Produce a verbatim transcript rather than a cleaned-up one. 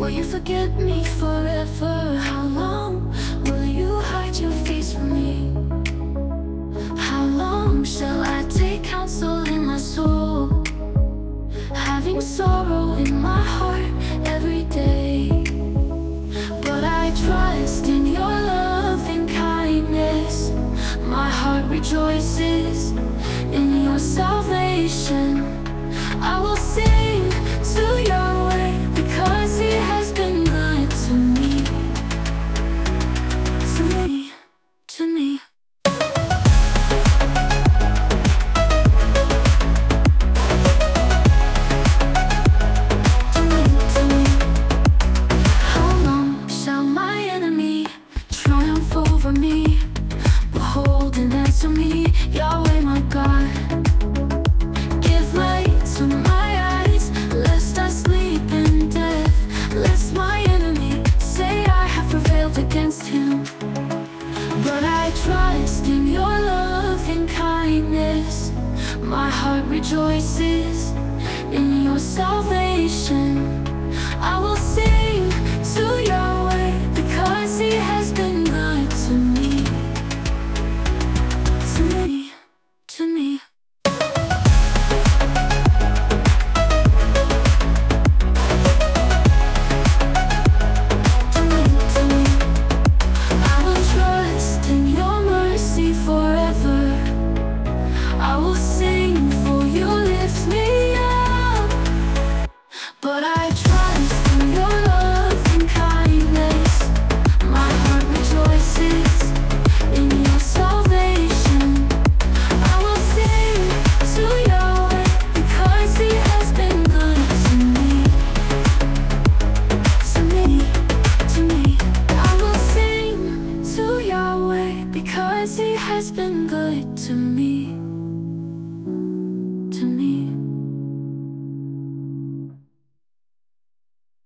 Will you forget me forever? How long will you hide your face from me? How long shall I take counsel in my soul, having sorrow in my heart every day? But I trust in your love and kindness. My heart rejoices in your salvation. I will sing to Yahweh because He has been good to me, to me, to me. Over me, behold and answer me, Yahweh my God. Give light to my eyes, lest I sleep in death, lest my enemy say I have prevailed against him. But I trust in your love and kindness. My heart rejoices in your salvation. I will sing to Yahweh because He has been good to me, to me, to me. To me, to me. I will trust in your mercy forever. I will sing for you lift me up. But I trust in your love and kindness. My heart rejoices in your salvation. I will sing to Yahweh because He has been good to me, to me, to me. I will sing to Yahweh because He has been good to me.